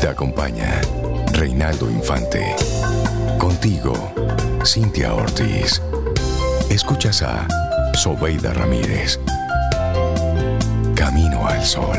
Te acompaña Reinaldo Infante. Contigo, Cintia Ortiz. Escuchas a Sobeida Ramírez. Camino al Sol.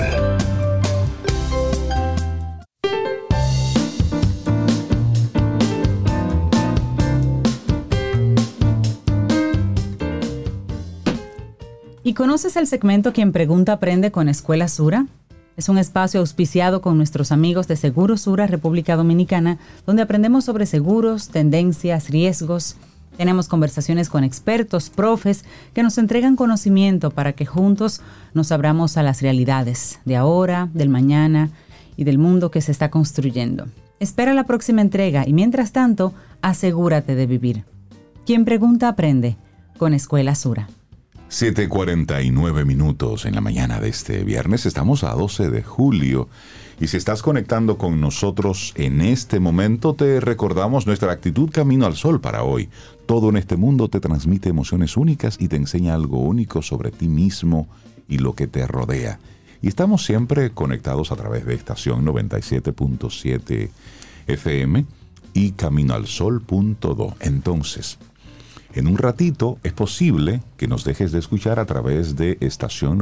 ¿Y conoces el segmento Quien Pregunta Aprende con Escuela Sura? Es un espacio auspiciado con nuestros amigos de Seguro Sura, República Dominicana, donde aprendemos sobre seguros, tendencias, riesgos. Tenemos conversaciones con expertos, profes, que nos entregan conocimiento para que juntos nos abramos a las realidades de ahora, del mañana y del mundo que se está construyendo. Espera la próxima entrega y mientras tanto, asegúrate de vivir. Quien Pregunta Aprende con Escuela Sura. 7:49 en la mañana de este viernes. Estamos a 12 de julio. Y si estás conectando con nosotros en este momento, te recordamos nuestra actitud Camino al Sol para hoy. Todo en este mundo te transmite emociones únicas y te enseña algo único sobre ti mismo y lo que te rodea. Y estamos siempre conectados a través de estación 97.7 FM y caminoalsol.do. Entonces, en un ratito es posible que nos dejes de escuchar a través de estación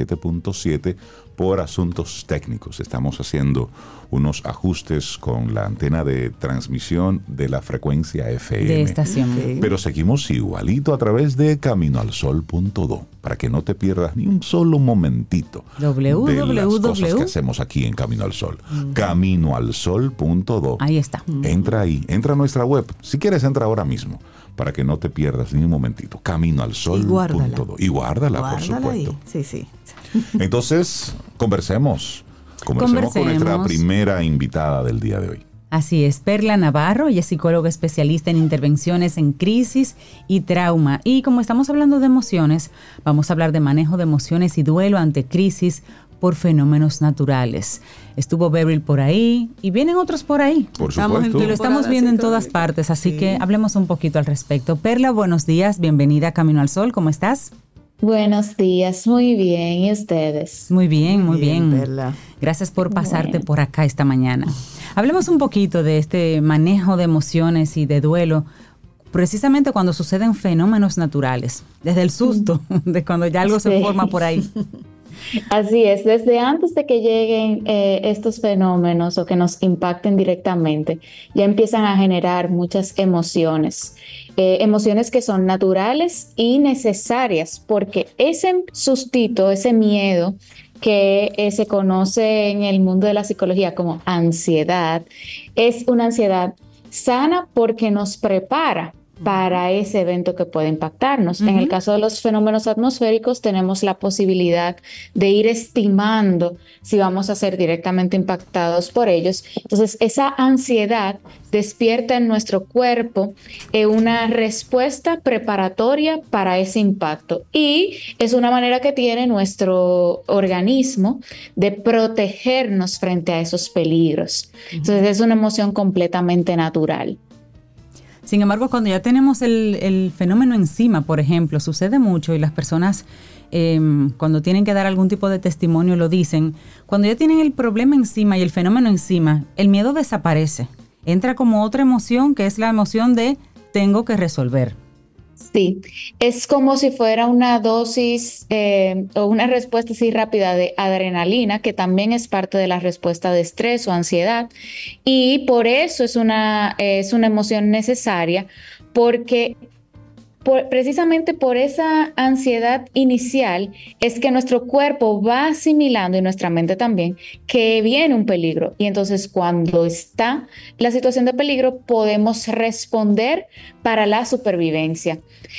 97.7 por asuntos técnicos. Estamos haciendo unos ajustes con la antena de transmisión de la frecuencia FM. De estación. Pero seguimos igualito a través de caminoalsol.do para que no te pierdas ni un solo momentito de las cosas que hacemos aquí en Camino al Sol. Caminoalsol.do. Ahí está. Entra ahí, entra a nuestra web. Si quieres, entra ahora mismo para que no te pierdas ni un momentito. Caminoalsol.do. Y guárdala, por supuesto. Ahí. Sí. Entonces, conversemos con nuestra primera invitada del día de hoy. Así es, Perla Navarro, ella es psicóloga especialista en intervenciones en crisis y trauma. Y como estamos hablando de emociones, vamos a hablar de manejo de emociones y duelo ante crisis por fenómenos naturales. Estuvo Beryl por ahí y vienen otros por ahí. Por supuesto. Y lo estamos viendo en todas partes, así que hablemos un poquito al respecto. Perla, buenos días, bienvenida a Camino al Sol, ¿cómo estás? Buenos días, muy bien, ¿y ustedes? Muy bien. Perla. Gracias por pasarte por acá esta mañana. Hablemos un poquito de este manejo de emociones y de duelo, precisamente cuando suceden fenómenos naturales, desde el susto, de cuando ya algo se forma por ahí. Así es, desde antes de que lleguen estos fenómenos o que nos impacten directamente, ya empiezan a generar muchas emociones. Emociones que son naturales y necesarias, porque ese sustito, ese miedo que se conoce en el mundo de la psicología como ansiedad, es una ansiedad sana porque nos prepara para ese evento que puede impactarnos. En el caso de los fenómenos atmosféricos, tenemos la posibilidad de ir estimando si vamos a ser directamente impactados por ellos. Entonces, esa ansiedad despierta en nuestro cuerpo una respuesta preparatoria para ese impacto. Y es una manera que tiene nuestro organismo de protegernos frente a esos peligros. Entonces, es una emoción completamente natural. Sin embargo, cuando ya tenemos el fenómeno encima, por ejemplo, sucede mucho y las personas cuando tienen que dar algún tipo de testimonio lo dicen, cuando ya tienen el problema encima y el fenómeno encima, el miedo desaparece. Entra como otra emoción que es la emoción de tengo que resolver. Sí, es como si fuera una dosis o una respuesta así rápida de adrenalina, que también es parte de la respuesta de estrés o ansiedad. Y por eso es una emoción necesaria, porque precisamente por esa ansiedad inicial es que nuestro cuerpo va asimilando, y nuestra mente también, que viene un peligro. Y entonces cuando está la situación de peligro, podemos responder para la supervivencia.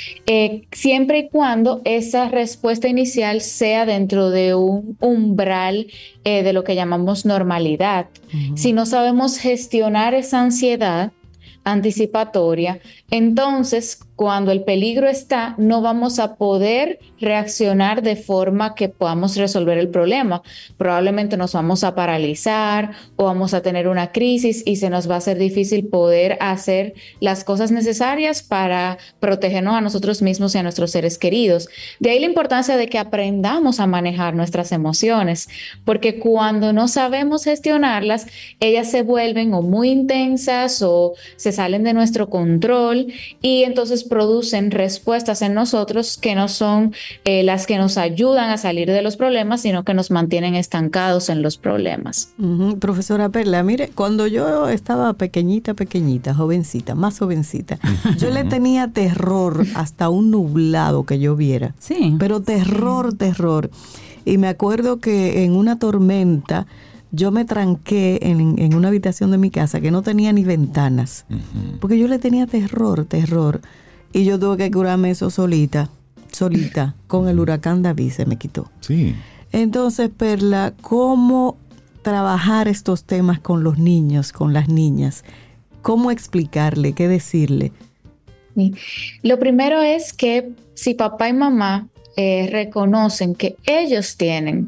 Siempre y cuando esa respuesta inicial sea dentro de un umbral de lo que llamamos normalidad. Si no sabemos gestionar esa ansiedad anticipatoria, entonces cuando el peligro está, no vamos a poder reaccionar de forma que podamos resolver el problema. Probablemente nos vamos a paralizar o vamos a tener una crisis y se nos va a hacer difícil poder hacer las cosas necesarias para protegernos a nosotros mismos y a nuestros seres queridos. De ahí la importancia de que aprendamos a manejar nuestras emociones, porque cuando no sabemos gestionarlas, ellas se vuelven o muy intensas o se salen de nuestro control y entonces producen respuestas en nosotros que no son las que nos ayudan a salir de los problemas, sino que nos mantienen estancados en los problemas. Profesora Perla, mire, cuando yo estaba pequeñita, jovencita, más jovencita, yo le tenía terror hasta un nublado que lloviera. Sí. Pero terror. Y me acuerdo que en una tormenta yo me tranqué en una habitación de mi casa que no tenía ni ventanas, porque yo le tenía terror. Y yo tuve que curarme eso solita, con el huracán David se me quitó. Sí. Entonces, Perla, ¿cómo trabajar estos temas con los niños, con las niñas? ¿Cómo explicarle, qué decirle? Sí. Lo primero es que si papá y mamá reconocen que ellos tienen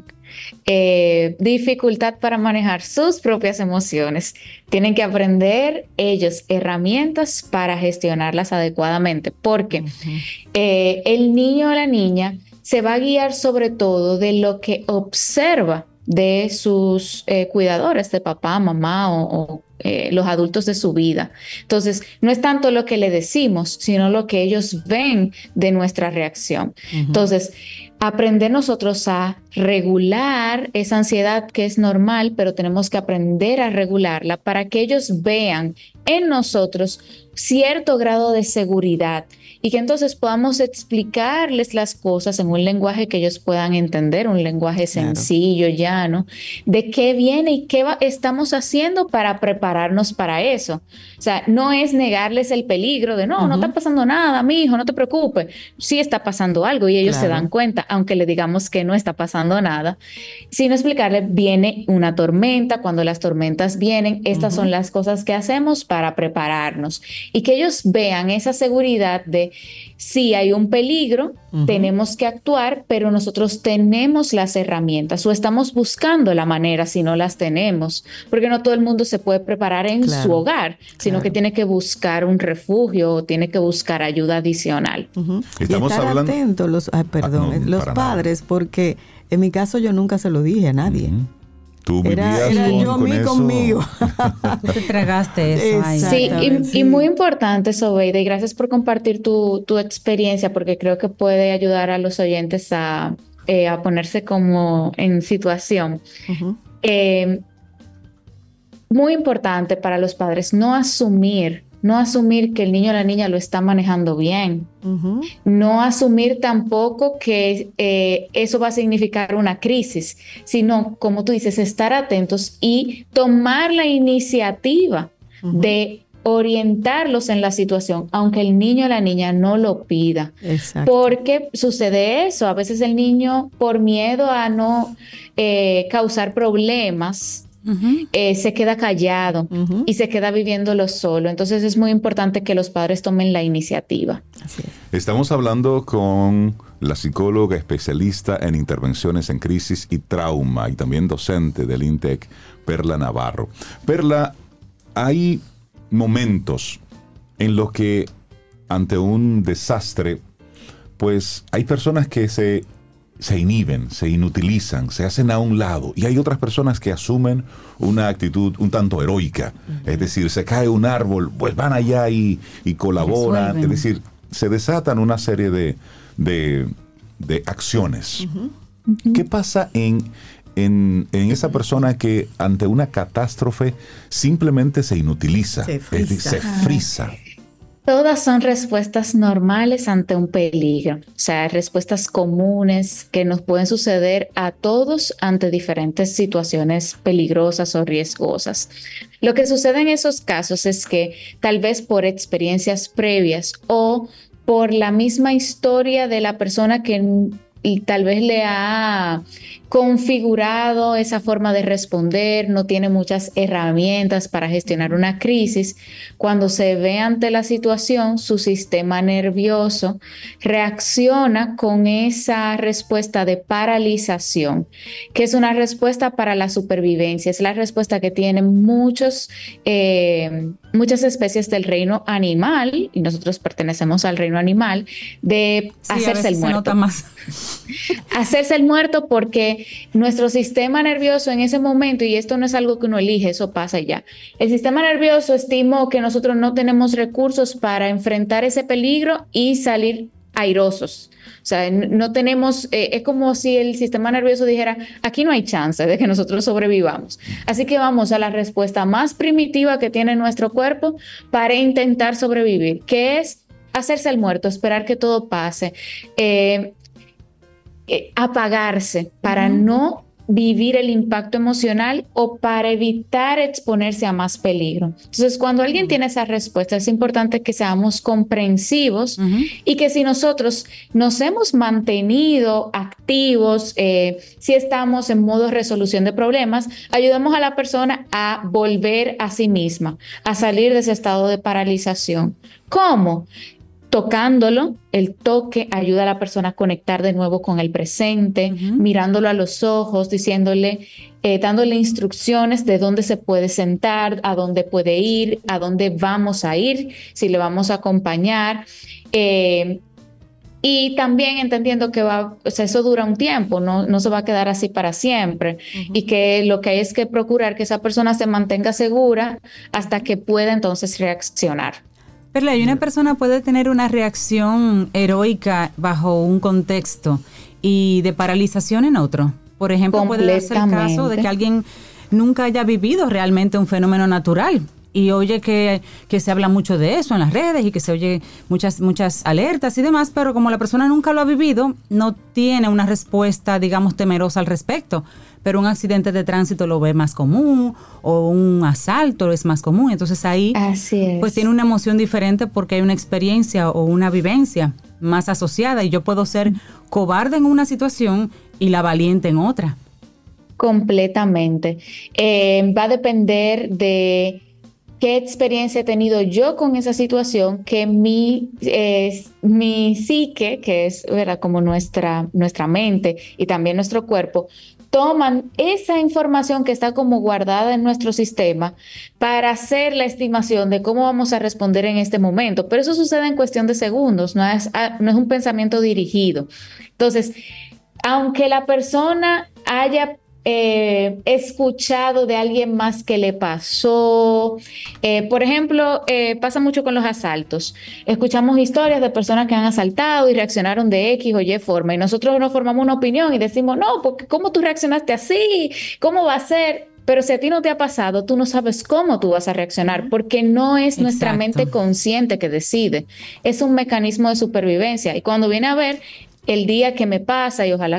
dificultad para manejar sus propias emociones, tienen que aprender ellos herramientas para gestionarlas adecuadamente, porque el niño o la niña se va a guiar sobre todo de lo que observa de sus cuidadores, de papá, mamá o los adultos de su vida. Entonces, no es tanto lo que le decimos, sino lo que ellos ven de nuestra reacción. Entonces, aprender nosotros a regular esa ansiedad que es normal, pero tenemos que aprender a regularla para que ellos vean en nosotros cierto grado de seguridad y que entonces podamos explicarles las cosas en un lenguaje que ellos puedan entender, un lenguaje sencillo, llano, de qué viene y qué estamos haciendo para prepararnos para eso. O sea, no es negarles el peligro de no está pasando nada, mijo, no te preocupes. Sí está pasando algo y ellos se dan cuenta, aunque le digamos que no está pasando nada, sino explicarles, viene una tormenta, cuando las tormentas vienen, estas son las cosas que hacemos para prepararnos y que ellos vean esa seguridad de si hay un peligro, tenemos que actuar, pero nosotros tenemos las herramientas o estamos buscando la manera si no las tenemos, porque no todo el mundo se puede preparar en su hogar, sino que tiene que buscar un refugio o tiene que buscar ayuda adicional. Estamos y estar hablando atentos los padres, porque en mi caso yo nunca se lo dije a nadie. Tú vivías era yo a mí eso. conmigo. Te tragaste eso. Ay, Sí, y muy importante, Sobeida, y gracias por compartir tu experiencia, porque creo que puede ayudar a los oyentes a ponerse como en situación. Muy importante para los padres no asumir que el niño o la niña lo está manejando bien. No asumir tampoco que eso va a significar una crisis, sino, como tú dices, estar atentos y tomar la iniciativa de orientarlos en la situación, aunque el niño o la niña no lo pida. Exacto. Porque sucede eso. A veces el niño, por miedo a no causar problemas, se queda callado y se queda viviéndolo solo. Entonces es muy importante que los padres tomen la iniciativa. Así es. Estamos hablando con la psicóloga especialista en intervenciones en crisis y trauma y también docente del INTEC, Perla Navarro. Perla, hay momentos en los que ante un desastre, pues hay personas que se inhiben, se inutilizan, se hacen a un lado, y hay otras personas que asumen una actitud un tanto heroica. Es decir, se cae un árbol, pues van allá y colaboran. Es decir, se desatan una serie de acciones. ¿Qué pasa en esa persona que ante una catástrofe simplemente se inutiliza? Se frisa. Se frisa. Todas son respuestas normales ante un peligro, o sea, respuestas comunes que nos pueden suceder a todos ante diferentes situaciones peligrosas o riesgosas. Lo que sucede en esos casos es que tal vez por experiencias previas o por la misma historia de la persona que y tal vez le ha configurado esa forma de responder, no tiene muchas herramientas para gestionar una crisis. Cuando se ve ante la situación, su sistema nervioso reacciona con esa respuesta de paralización, que es una respuesta para la supervivencia. Es la respuesta que tienen muchas especies del reino animal, y nosotros pertenecemos al reino animal, de hacerse el muerto. Se nota más. Hacerse el muerto, porque nuestro sistema nervioso en ese momento, y esto no es algo que uno elige, eso pasa ya. El sistema nervioso estimó que nosotros no tenemos recursos para enfrentar ese peligro y salir airosos. O sea, no tenemos, es como si el sistema nervioso dijera, aquí no hay chance de que nosotros sobrevivamos. Así que vamos a la respuesta más primitiva que tiene nuestro cuerpo para intentar sobrevivir, que es hacerse el muerto, esperar que todo pase, apagarse para no vivir el impacto emocional o para evitar exponerse a más peligro. Entonces, cuando alguien tiene esa respuesta, es importante que seamos comprensivos y que si nosotros nos hemos mantenido activos, si estamos en modo resolución de problemas, ayudamos a la persona a volver a sí misma, a salir de ese estado de paralización. ¿Cómo? Tocándolo. El toque ayuda a la persona a conectar de nuevo con el presente, mirándolo a los ojos, diciéndole, dándole instrucciones de dónde se puede sentar, a dónde puede ir, a dónde vamos a ir, si le vamos a acompañar. Y también entendiendo que eso dura un tiempo, no se va a quedar así para siempre. Y que lo que hay es que procurar que esa persona se mantenga segura hasta que pueda entonces reaccionar. Perla, ¿y una persona puede tener una reacción heroica bajo un contexto y de paralización en otro? Por ejemplo, puede darse el caso de que alguien nunca haya vivido realmente un fenómeno natural y oye que se habla mucho de eso en las redes y que se oye muchas alertas y demás, pero como la persona nunca lo ha vivido, no tiene una respuesta, digamos, temerosa al respecto. Pero un accidente de tránsito lo ve más común, o un asalto es más común. Entonces ahí pues tiene una emoción diferente porque hay una experiencia o una vivencia más asociada, y yo puedo ser cobarde en una situación y la valiente en otra. Completamente. Va a depender de qué experiencia he tenido yo con esa situación, que mi psique, que es, ¿verdad?, como nuestra mente y también nuestro cuerpo, toman esa información que está como guardada en nuestro sistema para hacer la estimación de cómo vamos a responder en este momento. Pero eso sucede en cuestión de segundos, no es un pensamiento dirigido. Entonces, aunque la persona haya escuchado de alguien más que le pasó, por ejemplo, pasa mucho con los asaltos. Escuchamos historias de personas que han asaltado y reaccionaron de X o Y forma, y nosotros nos formamos una opinión y decimos, no, porque ¿cómo tú reaccionaste así? ¿Cómo va a ser? Pero si a ti no te ha pasado, tú no sabes cómo tú vas a reaccionar, porque no es nuestra mente consciente que decide. Es un mecanismo de supervivencia. Y cuando viene a ver, el día que me pasa, y ojalá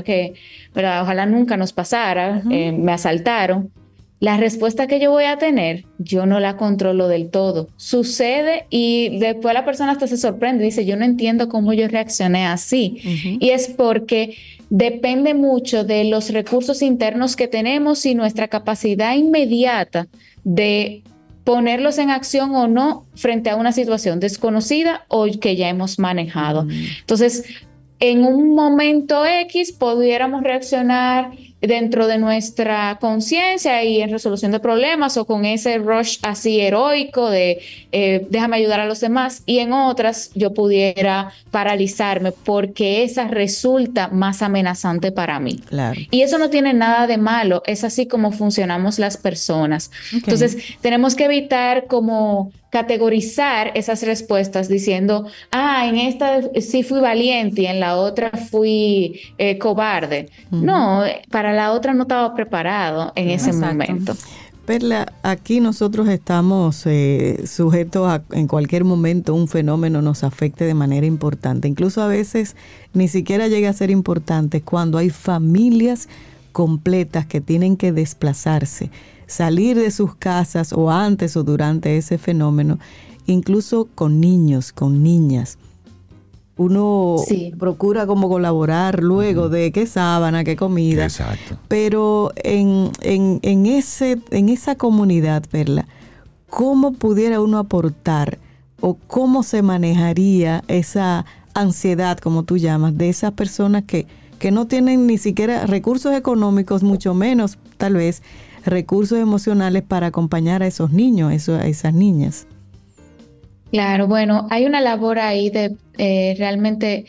nunca nos pasara, me asaltaron, la respuesta que yo voy a tener, yo no la controlo del todo. Sucede y después la persona hasta se sorprende y dice, yo no entiendo cómo yo reaccioné así. Y es porque depende mucho de los recursos internos que tenemos y nuestra capacidad inmediata de ponerlos en acción o no frente a una situación desconocida o que ya hemos manejado. Entonces, en un momento X pudiéramos reaccionar dentro de nuestra conciencia y en resolución de problemas, o con ese rush así heroico de déjame ayudar a los demás, y en otras yo pudiera paralizarme porque esa resulta más amenazante para mí. Claro. Y eso no tiene nada de malo, es así como funcionamos las personas. Okay. Entonces tenemos que evitar como categorizar esas respuestas diciendo, en esta sí fui valiente y en la otra fui cobarde. No, para la otra no estaba preparado en ese momento. Perla, aquí nosotros estamos sujetos a en cualquier momento un fenómeno nos afecte de manera importante. Incluso a veces ni siquiera llega a ser importante cuando hay familias completas que tienen que desplazarse, salir de sus casas o antes o durante ese fenómeno, incluso con niños, con niñas. uno Sí. procura como colaborar luego de qué sábana, qué comida. Exacto. Pero en esa comunidad, Perla, ¿cómo pudiera uno aportar o cómo se manejaría esa ansiedad, como tú llamas, de esas personas que no tienen ni siquiera recursos económicos, mucho menos tal vez recursos emocionales para acompañar a esos niños, a esas niñas? Claro, bueno, hay una labor ahí de realmente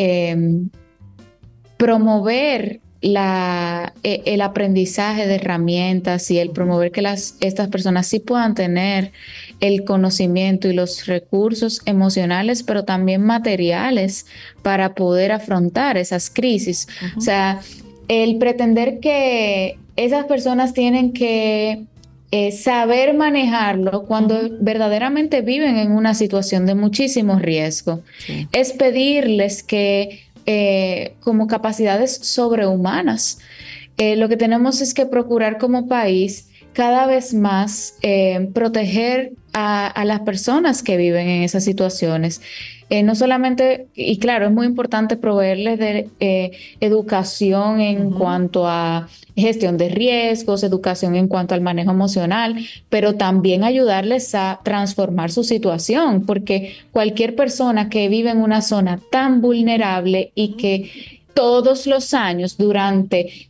promover el aprendizaje de herramientas y el promover que estas personas sí puedan tener el conocimiento y los recursos emocionales, pero también materiales para poder afrontar esas crisis. O sea, el pretender que esas personas tienen que saber manejarlo cuando verdaderamente viven en una situación de muchísimo riesgo. Sí. Es pedirles que como capacidades sobrehumanas. Lo que tenemos es que procurar como país cada vez más proteger a las personas que viven en esas situaciones. No solamente, y claro, es muy importante proveerles de educación en cuanto a gestión de riesgos, educación en cuanto al manejo emocional, pero también ayudarles a transformar su situación, porque cualquier persona que vive en una zona tan vulnerable y que todos los años, durante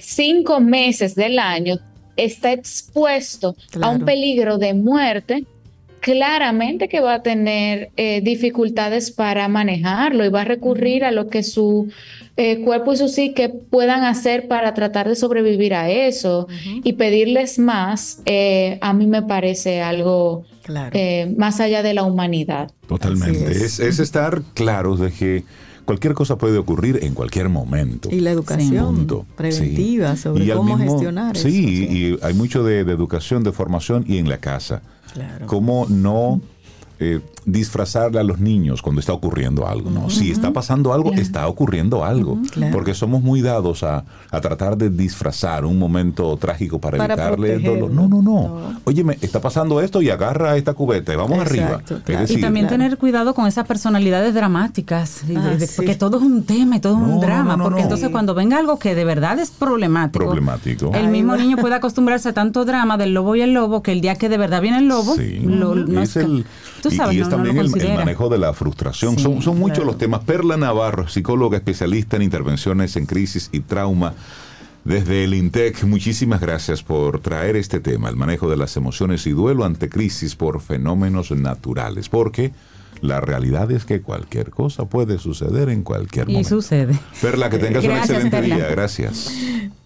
5 meses del año, está expuesto a un peligro de muerte, claramente que va a tener dificultades para manejarlo y va a recurrir a lo que su cuerpo y su psique puedan hacer para tratar de sobrevivir a eso. Y pedirles más, a mí me parece algo más allá de la humanidad. Totalmente. Es estar claros de que cualquier cosa puede ocurrir en cualquier momento. Y la educación preventiva sobre cómo gestionar eso. Sí, y hay mucho de educación, de formación y en la casa. Claro. Cómo no disfrazarle a los niños cuando está ocurriendo algo, ¿no? Si está pasando algo, está ocurriendo algo. Porque somos muy dados a tratar de disfrazar un momento trágico para evitarle el dolor. No. Óyeme, está pasando esto y agarra esta cubeta y vamos arriba. Claro. Es decir, y también tener cuidado con esas personalidades dramáticas, porque todo es un tema y todo es un drama. Porque entonces cuando venga algo que de verdad es problemático. El mismo niño puede acostumbrarse a tanto drama del lobo y el lobo, que el día que de verdad viene el lobo, y es también el manejo de la frustración. Son muchos los temas. Perla Navarro, psicóloga especialista en intervenciones en crisis y trauma desde el INTEC. Muchísimas gracias por traer este tema, el manejo de las emociones y duelo ante crisis por fenómenos naturales, porque la realidad es que cualquier cosa puede suceder en cualquier momento. Y sucede. Perla, que tengas un excelente día. Gracias.